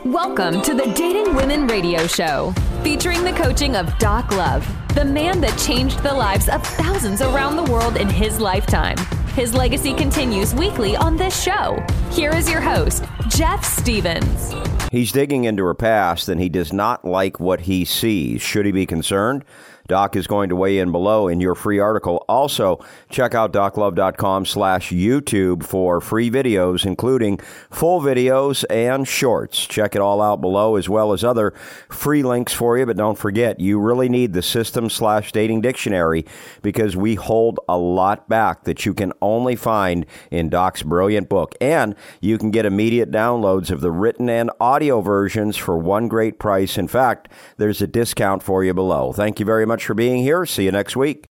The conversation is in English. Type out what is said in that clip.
Welcome to the Dating Women Radio Show, featuring the coaching of Doc Love, the man that changed the lives of thousands around the world in his lifetime. His legacy continues weekly on this show. Here is your host, Jeff Stevens. He's digging into her past and he does not like what he sees. Should he be concerned? Doc is going to weigh in below in your free article. Also, check out doclove.com/YouTube for free videos, including full videos and shorts. Check it all out below, as well as other free links for you. But don't forget, you really need the System/Dating Dictionary, because we hold a lot back that you can only find in Doc's brilliant book. And you can get immediate downloads of the written and audio versions for one great price. In fact, there's a discount for you below. Thank you very much for being here. See you next week.